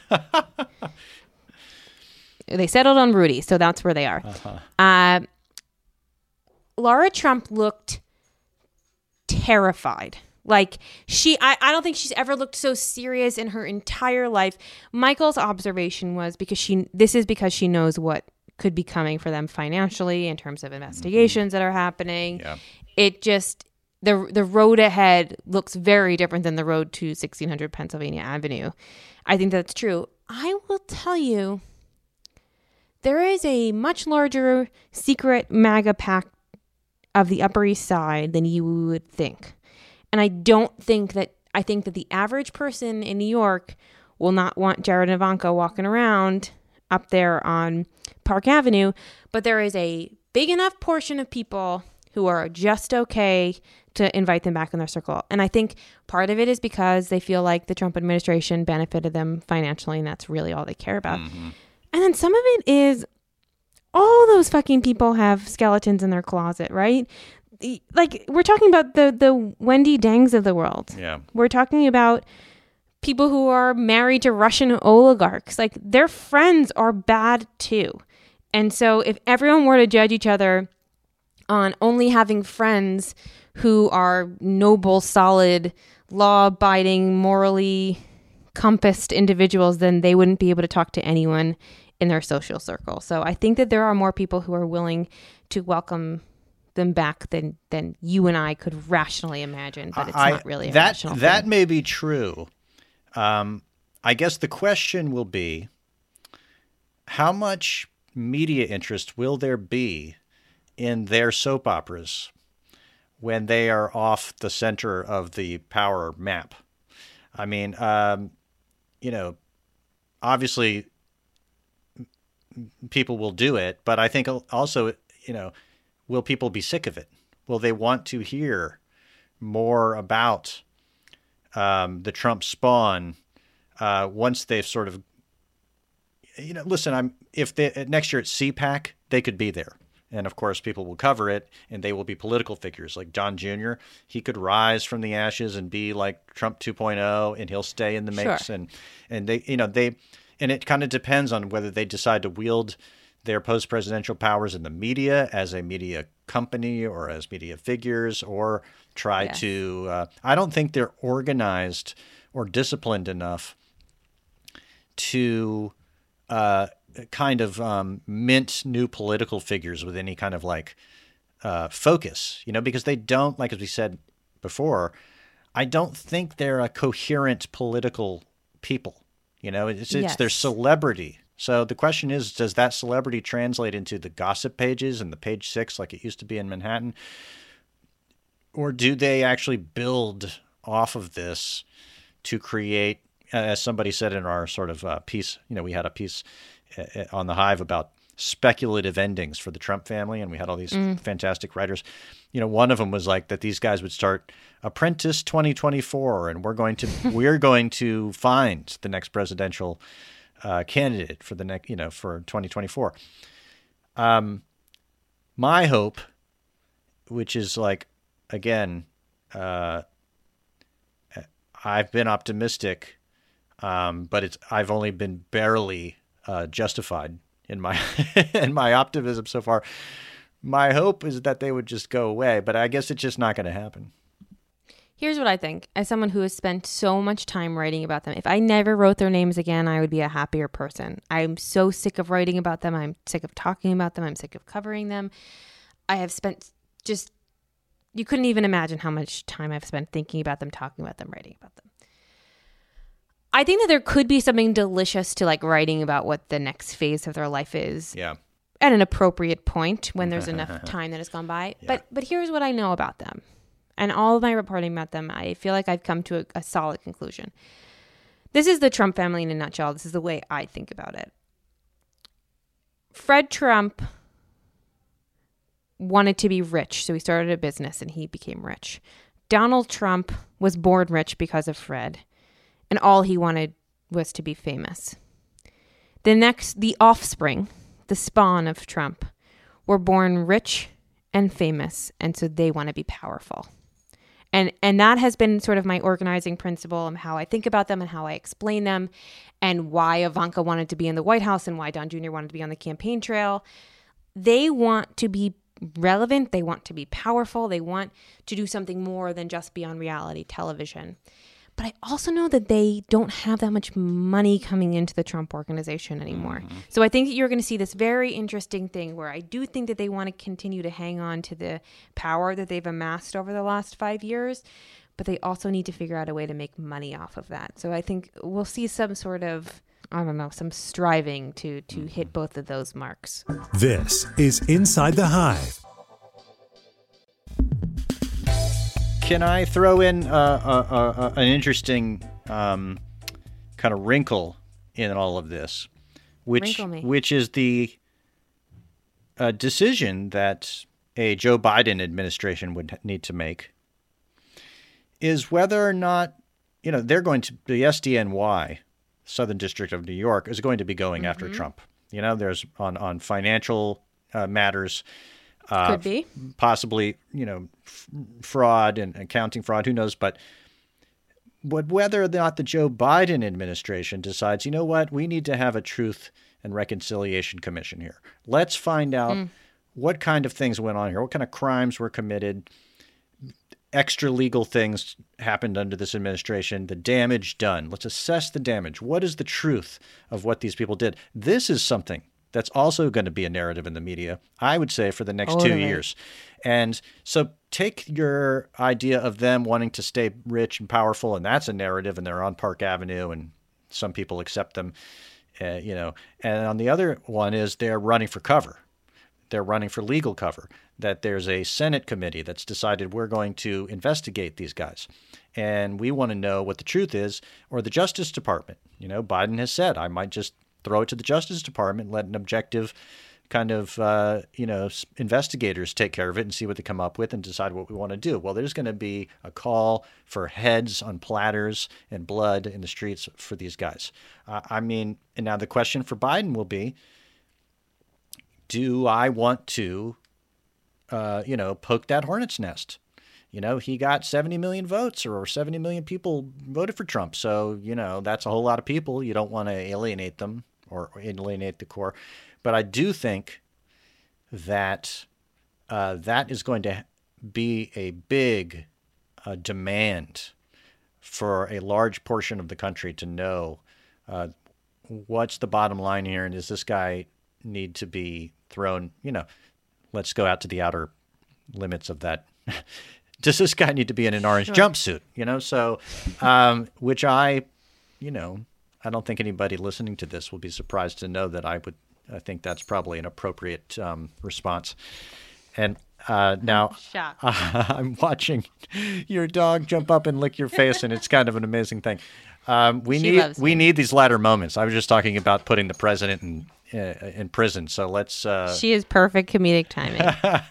They settled on Rudy, so that's where they are. Uh-huh. Uh, Lara Trump looked terrified. Like she, I, I don't think she's ever looked so serious in her entire life. Michael's observation was because she, this is because she knows what could be coming for them financially in terms of investigations mm-hmm. that are happening. Yeah. It just, the the road ahead looks very different than the road to sixteen hundred Pennsylvania Avenue. I think that's true. I will tell you, there is a much larger secret MAGA pack of the Upper East Side than you would think. And I don't think that, I think that the average person in New York will not want Jared and Ivanka walking around up there on Park Avenue. But there is a big enough portion of people who are just okay to invite them back in their circle. And I think part of it is because they feel like the Trump administration benefited them financially, and that's really all they care about. Mm-hmm. And then some of it is all those fucking people have skeletons in their closet, right? Like, we're talking about the, the Wendy Dangs of the world. Yeah. We're talking about people who are married to Russian oligarchs. Like, their friends are bad too. And so if everyone were to judge each other on only having friends who are noble, solid, law-abiding, morally compassed individuals, then they wouldn't be able to talk to anyone in their social circle. So I think that there are more people who are willing to welcome them back than than you and I could rationally imagine, but it's I, not really a that rational that thing. may be true. Um, I guess the question will be, how much media interest will there be in their soap operas when they are off the center of the power map? I mean, um, you know, obviously people will do it, but I think also, you know, will people be sick of it? Will they want to hear more about um, the Trump spawn uh, once they've sort of, you know, listen, I'm if they next year at C PAC, they could be there. And of course, people will cover it and they will be political figures like John Junior He could rise from the ashes and be like Trump two point oh, and he'll stay in the mix. Sure. And, and they, you know, they, and it kind of depends on whether they decide to wield their post-presidential powers in the media as a media company or as media figures, or try Yes. to, uh, I don't think they're organized or disciplined enough to uh, kind of um, mint new political figures with any kind of like uh, focus, you know, because they don't, like as we said before, I don't think they're a coherent political people. You know, it's, it's Yes. their celebrity. So the question is, does that celebrity translate into the gossip pages and the page six like it used to be in Manhattan? Or do they actually build off of this to create, uh, as somebody said in our sort of uh, piece, you know, we had a piece uh, on the Hive about speculative endings for the Trump family, and we had all these mm. fantastic writers. You know, one of them was like that these guys would start Apprentice twenty twenty-four, and we're going to we're going to find the next presidential uh, candidate for the next, you know, for twenty twenty-four. Um, my hope, which is like, again, uh, I've been optimistic, um, but it's I've only been barely uh, justified in my in my optimism so far. My hope is that they would just go away, but I guess it's just not going to happen. Here's what I think. As someone who has spent so much time writing about them, if I never wrote their names again, I would be a happier person. I'm so sick of writing about them. I'm sick of talking about them. I'm sick of covering them. I have spent just, you couldn't even imagine how much time I've spent thinking about them, talking about them, writing about them. I think that there could be something delicious to like writing about what the next phase of their life is. Yeah. At an appropriate point when there's enough time that has gone by. Yeah. But but here's what I know about them. And all of my reporting about them, I feel like I've come to a, a solid conclusion. This is the Trump family in a nutshell. This is the way I think about it. Fred Trump wanted to be rich, so he started a business and he became rich. Donald Trump was born rich because of Fred, and all he wanted was to be famous. The next, the offspring, the spawn of Trump, were born rich and famous, and so they want to be powerful. And and that has been sort of my organizing principle and how I think about them and how I explain them and why Ivanka wanted to be in the White House and why Don Junior wanted to be on the campaign trail. They want to be relevant. They want to be powerful. They want to do something more than just be on reality television. But I also know that they don't have that much money coming into the Trump organization anymore. Mm-hmm. So I think that you're going to see this very interesting thing where I do think that they want to continue to hang on to the power that they've amassed over the last five years, but they also need to figure out a way to make money off of that. So I think we'll see some sort of, I don't know, some striving to to hit both of those marks. This is Inside the Hive. Can I throw in uh, uh, uh, an interesting um, kind of wrinkle in all of this, which which is the uh, decision that a Joe Biden administration would need to make is whether or not, you know, they're going to, the S D N Y, Southern District of New York, is going to be going mm-hmm. after Trump. You know, there's on, on financial uh, matters. Uh, Could be. Possibly, you know, f- fraud and accounting fraud, who knows? But but whether or not the Joe Biden administration decides, you know what, we need to have a Truth and Reconciliation Commission here. Let's find out mm. what kind of things went on here, what kind of crimes were committed. extra legal things happened under this administration, the damage done. Let's assess the damage. What is the truth of what these people did? This is something that's also going to be a narrative in the media, I would say, for the next Totally. two years. And so take your idea of them wanting to stay rich and powerful, and that's a narrative, and they're on Park Avenue, and some people accept them, uh, you know. And on the other one is they're running for cover. They're running for legal cover, that there's a Senate committee that's decided we're going to investigate these guys. And we want to know what the truth is, or the Justice Department. You know, Biden has said, I might just throw it to the Justice Department, let an objective kind of, uh, you know, investigators take care of it and see what they come up with and decide what we want to do. Well, there's going to be a call for heads on platters and blood in the streets for these guys. Uh, I mean, and now the question for Biden will be, do I want to, uh, you know, poke that hornet's nest? You know, he got seventy million votes, or seventy million people voted for Trump. So, you know, that's a whole lot of people. You don't want to alienate them or alienate the core. But I do think that uh, that is going to be a big uh, demand for a large portion of the country to know uh, what's the bottom line here, and does this guy need to be thrown, you know, let's go out to the outer limits of that. Does this guy need to be in an orange Sure. jumpsuit, you know? So, um, which I, you know, I don't think anybody listening to this will be surprised to know that I would, I think that's probably an appropriate um, response. And uh, now Shocked. uh, I'm watching your dog jump up and lick your face, and it's kind of an amazing thing. Um, we She need loves we me. need these latter moments. I was just talking about putting the president in uh, in prison. So let's. Uh, She is perfect comedic timing.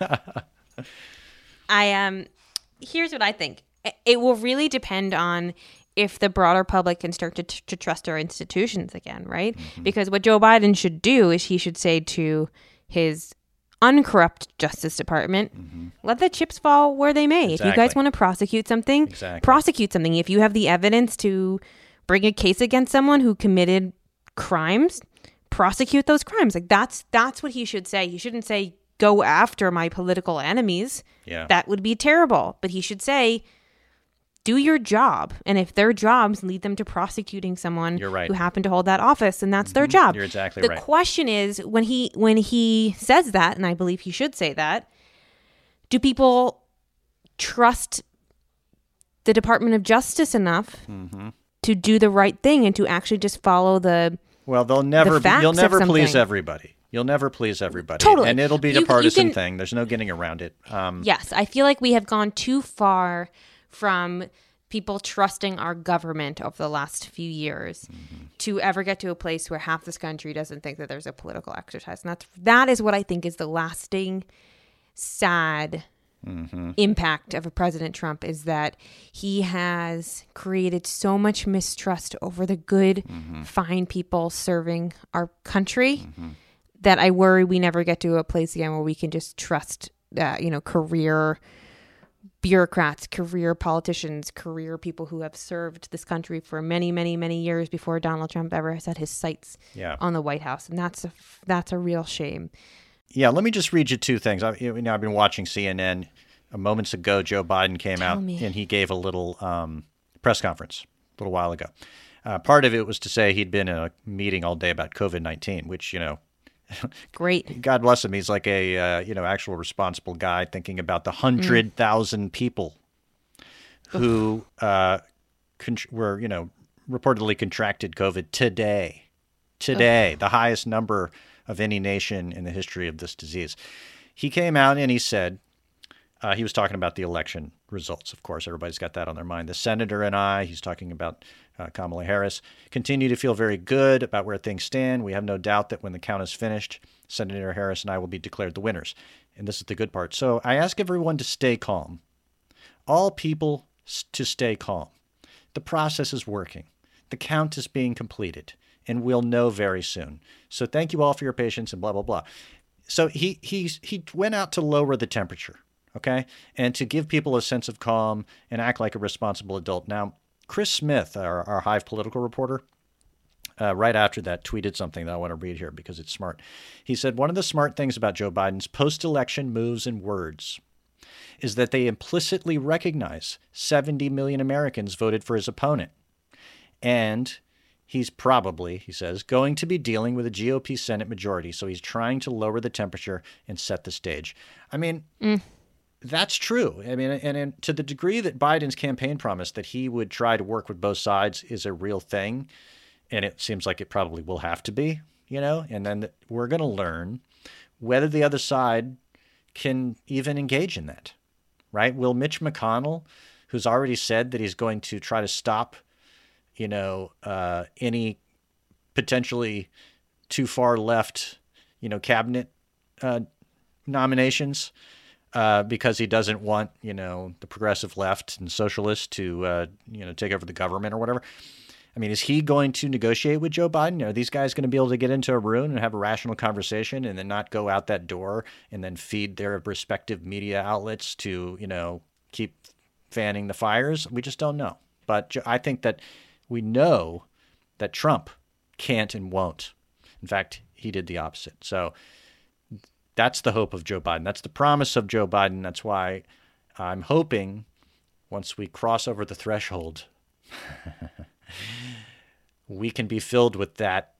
I um, here's what I think. It- It will really depend on if the broader public can start to, to trust our institutions again, right? Mm-hmm. Because what Joe Biden should do is he should say to his uncorrupt Justice Department, let the chips fall where they may. If you guys Mm-hmm. Exactly. want to prosecute something, Exactly. prosecute something. If you have the evidence to bring a case against someone who committed crimes, prosecute those crimes. Like that's that's what he should say. He shouldn't say go after my political enemies. Yeah. That would be terrible. But he should say do your job. And if their jobs lead them to prosecuting someone You're right. who happened to hold that office, then that's their job. You're exactly the right. question is when he when he says that, and I believe he should say that, do people trust the Department of Justice enough Mm-hmm. to do the right thing and to actually just follow the Well, they'll never. facts You'll of never please something. everybody. You'll never please everybody. Totally. And it'll be You- a you partisan can- thing. There's no getting around it. Um, Yes, I feel like we have gone too far from people trusting our government over the last few years Mm-hmm. to ever get to a place where half this country doesn't think that there's a political exercise. And that's that is what I think is the lasting sad Mm-hmm. impact of a President Trump is that he has created so much mistrust over the good, Mm-hmm. fine people serving our country that I worry we never get to a place again where we can just trust, uh, you know, career bureaucrats, career politicians, career people who have served this country for many, many, many years before Donald Trump ever set his sights Yeah. on the White House. And that's a, that's a real shame. Yeah, let me just read you two things. I, you know, I've been watching C N N. Uh, moments ago, Joe Biden came Tell out me. and he gave a little um, press conference a little while ago. Uh, part of it was to say he'd been in a meeting all day about COVID nineteen, which, you know, Great. God bless him. He's like a, uh, you know, actual responsible guy thinking about the one hundred thousand people who uh, con- were, you know, reportedly contracted COVID today. Today, the highest number of any nation in the history of this disease. He came out and he said, uh, he was talking about the election results. Of course, everybody's got that on their mind. The senator and I, he's talking about uh, Kamala Harris, continue to feel very good about where things stand. We have no doubt that when the count is finished, Senator Harris and I will be declared the winners. And this is the good part. So I ask everyone to stay calm. All people s- to stay calm. The process is working. The count is being completed, and we'll know very soon. So thank you all for your patience and blah, blah, blah. So he he's, he went out to lower the temperature, okay, and to give people a sense of calm and act like a responsible adult. Now, Chris Smith, our, our Hive political reporter, uh, right after that tweeted something that I want to read here because it's smart. He said, one of the smart things about Joe Biden's post-election moves and words is that they implicitly recognize seventy million Americans voted for his opponent. And he's probably, he says, going to be dealing with a G O P Senate majority. So he's trying to lower the temperature and set the stage. I mean, mm. that's true. I mean, and, and to the degree that Biden's campaign promise that he would try to work with both sides is a real thing. And it seems like it probably will have to be, you know, and then we're going to learn whether the other side can even engage in that, right? Will Mitch McConnell, who's already said that he's going to try to stop, you know, uh, any potentially too far left, you know, cabinet uh, nominations uh, because he doesn't want, you know, the progressive left and socialists to, uh, you know, take over the government or whatever. I mean, is he going to negotiate with Joe Biden? Are these guys going to be able to get into a room and have a rational conversation and then not go out that door and then feed their respective media outlets to, you know, keep fanning the fires? We just don't know. But I think that we know that Trump can't and won't. In fact, he did the opposite. So that's the hope of Joe Biden. That's the promise of Joe Biden. That's why I'm hoping once we cross over the threshold, we can be filled with that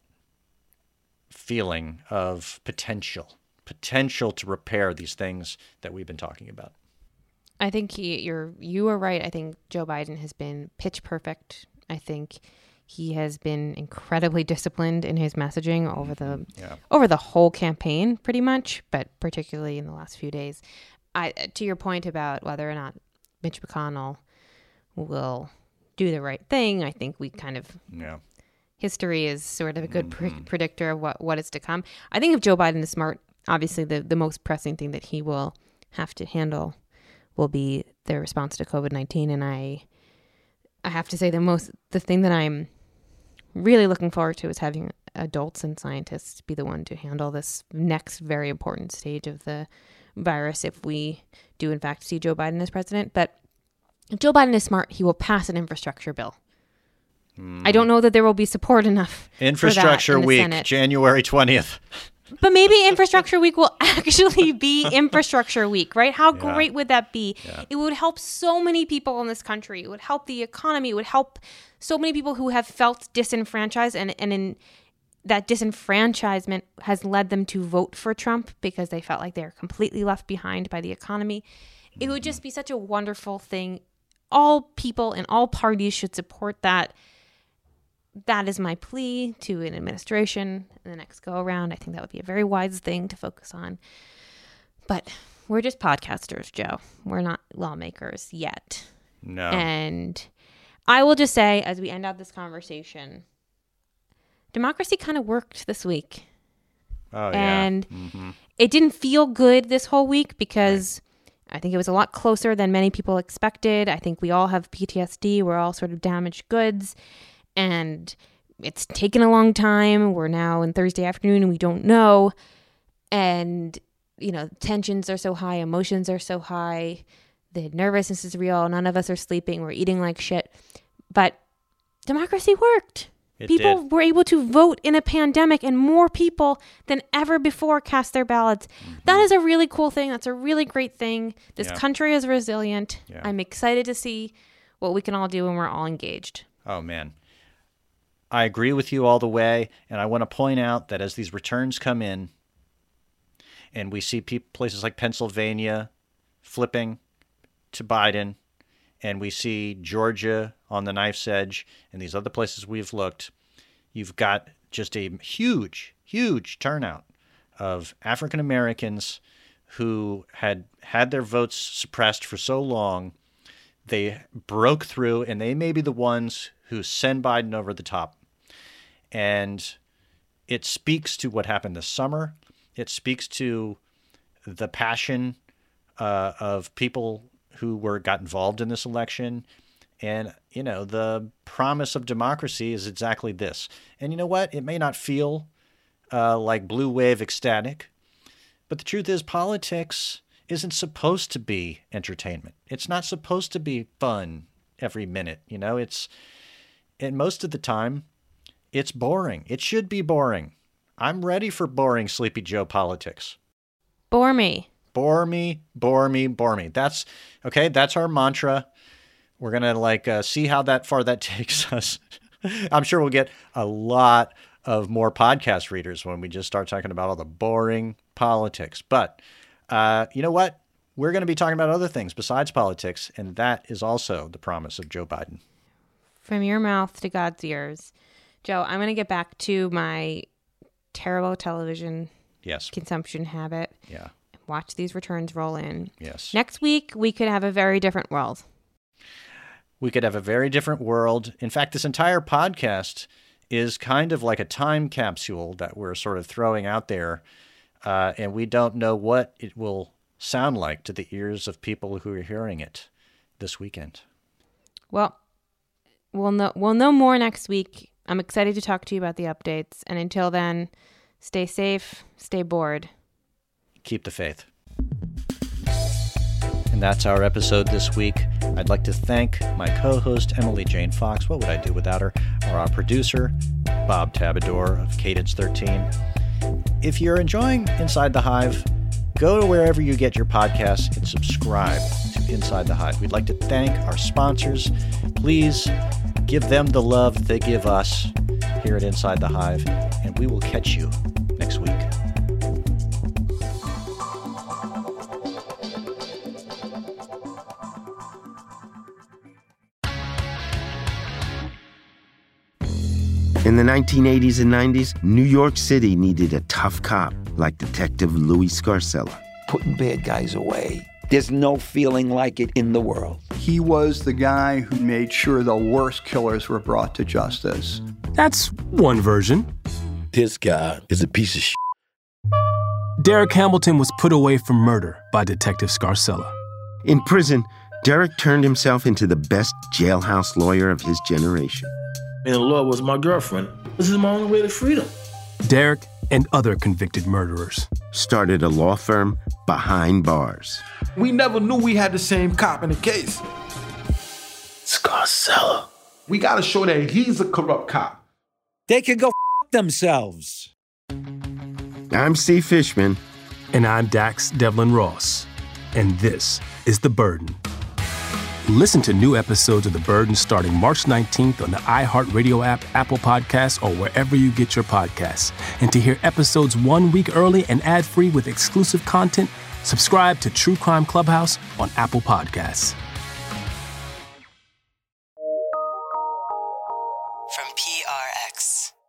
feeling of potential, potential to repair these things that we've been talking about. I think he, you're you are right. I think Joe Biden has been pitch perfect. I think he has been incredibly disciplined in his messaging over the yeah. over the whole campaign, pretty much, but particularly in the last few days. I, to your point about whether or not Mitch McConnell will do the right thing, I think we kind of yeah. history is sort of a good mm-hmm. pre- predictor of what, what is to come. I think if Joe Biden is smart, obviously the, the most pressing thing that he will have to handle will be the response to COVID nineteen. And I I have to say the most the thing that I'm really looking forward to is having adults and scientists be the one to handle this next very important stage of the virus if we do in fact see Joe Biden as president. But if Joe Biden is smart, he will pass an infrastructure bill. Mm. I don't know that there will be support enough Infrastructure for that in the Week, Senate. January twentieth. But maybe Infrastructure Week will actually be Infrastructure Week, right? How Yeah. great would that be? Yeah. It would help so many people in this country. It would help the economy. It would help so many people who have felt disenfranchised, and, and in that disenfranchisement has led them to vote for Trump because they felt like they were completely left behind by the economy. It would just be such a wonderful thing. All people and all parties should support that. That is my plea to an administration in the next go around. I think that would be a very wise thing to focus on. But we're just podcasters, Joe. We're not lawmakers yet. No. And I will just say, as we end out this conversation, democracy kind of worked this week. Oh, and yeah. Mm-hmm. It didn't feel good this whole week because right. I think it was a lot closer than many people expected. I think we all have P T S D. We're all sort of damaged goods. And it's taken a long time. We're now in Thursday afternoon and we don't know. And, you know, tensions are so high. Emotions are so high. The nervousness is real. None of us are sleeping. We're eating like shit. But democracy worked. It people did. were able to vote in a pandemic, and more people than ever before cast their ballots. Mm-hmm. That is a really cool thing. That's a really great thing. This Yeah. country is resilient. Yeah. I'm excited to see what we can all do when we're all engaged. Oh, man. I agree with you all the way, and I want to point out that as these returns come in, and we see pe- places like Pennsylvania flipping to Biden, and we see Georgia on the knife's edge, and these other places we've looked, you've got just a huge, huge turnout of African Americans who had had their votes suppressed for so long. They broke through, and they may be the ones who send Biden over the top. And it speaks to what happened this summer. It speaks to the passion uh, of people who were got involved in this election. And, you know, the promise of democracy is exactly this. And you know what? It may not feel uh, like blue wave ecstatic, but the truth is politics isn't supposed to be entertainment. It's not supposed to be fun every minute. You know, it's, and most of the time, it's boring. It should be boring. I'm ready for boring Sleepy Joe politics. Bore me. Bore me, bore me, bore me. That's okay. That's our mantra. We're going to like uh, see how that far that takes us. I'm sure we'll get a lot of more podcast readers when we just start talking about all the boring politics. But uh, you know what? We're going to be talking about other things besides politics, and that is also the promise of Joe Biden. From your mouth to God's ears. Joe, I'm going to get back to my terrible television yes. consumption habit. Yeah. Watch these returns roll in. Yes. Next week, we could have a very different world. We could have a very different world. In fact, this entire podcast is kind of like a time capsule that we're sort of throwing out there, uh, and we don't know what it will sound like to the ears of people who are hearing it this weekend. Well, we'll know, we'll know more next week. I'm excited to talk to you about the updates. And until then, stay safe, stay bored. Keep the faith. And that's our episode this week. I'd like to thank my co-host, Emily Jane Fox. What would I do without her? Or our producer, Bob Tabador of Cadence thirteen. If you're enjoying Inside the Hive, go to wherever you get your podcasts and subscribe to Inside the Hive. We'd like to thank our sponsors. Please give them the love they give us here at Inside the Hive, and we will catch you next week. In the nineteen eighties and nineties, New York City needed a tough cop like Detective Louis Scarcella. Putting bad guys away. There's no feeling like it in the world. He was the guy who made sure the worst killers were brought to justice. That's one version. This guy is a piece of shit. Derek Hamilton was put away for murder by Detective Scarcella. In prison, Derek turned himself into the best jailhouse lawyer of his generation. And the law was my girlfriend. This is my only way to freedom. Derek and other convicted murderers started a law firm behind bars. We never knew we had the same cop in the case. Scarcella. We gotta show that he's a corrupt cop. They can go f*** themselves. I'm Steve Fishman. And I'm Dax Devlin Ross. And this is The Burden. Listen to new episodes of The Burden starting March nineteenth on the iHeartRadio app, Apple Podcasts, or wherever you get your podcasts. And to hear episodes one week early and ad-free with exclusive content, subscribe to True Crime Clubhouse on Apple Podcasts. From P R X.